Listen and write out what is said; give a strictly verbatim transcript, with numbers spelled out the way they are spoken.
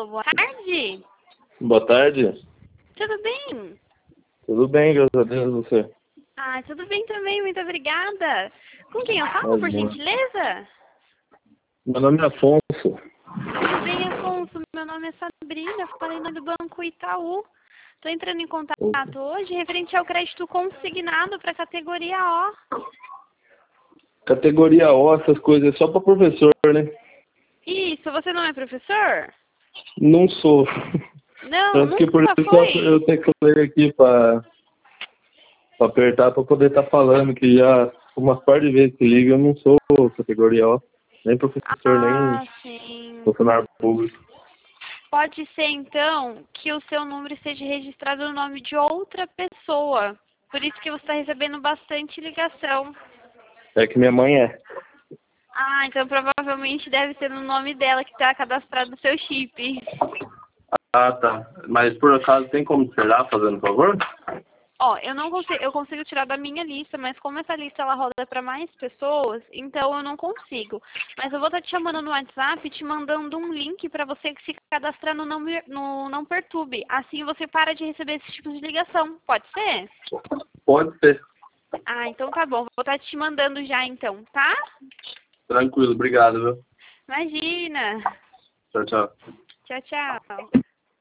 Alô, boa tarde. Boa tarde. Tudo bem? Tudo bem, graças a Deus, você? Ah, tudo bem também, muito obrigada. Com quem eu falo, por Imagina. gentileza? Meu nome é Afonso. Tudo bem, Afonso? Meu nome é Sabrina, falei no do Banco Itaú. Estou entrando em contato hoje referente ao crédito consignado para a categoria O. Categoria O, essas coisas é só para professor, né? Isso, você não é professor? Não sou. Não, Tanto que por nunca isso foi? eu tenho que ler aqui para apertar para poder estar falando, que já umas par de vezes que liga eu não sou categoria O, nem professor, nem Ah, sim. funcionário público. Pode ser, então, que o seu número esteja registrado no nome de outra pessoa. Por isso que você está recebendo bastante ligação. É que minha mãe é. Ah, então provavelmente deve ser no nome dela que está cadastrado no seu chip. Ah, tá. Mas por acaso tem como tirar, fazendo favor? Ó, eu não consigo, eu consigo tirar da minha lista, mas como essa lista ela roda para mais pessoas, então eu não consigo. Mas eu vou estar te chamando no WhatsApp, te mandando um link para você se cadastrar no não, Me- no não Perturbe. Assim você para de receber esse tipo de ligação. Pode ser? Pode ser. Ah, então tá bom. Vou estar te mandando já então, tá? Tranquilo, obrigado, viu? Imagina. Tchau, tchau. Tchau, tchau.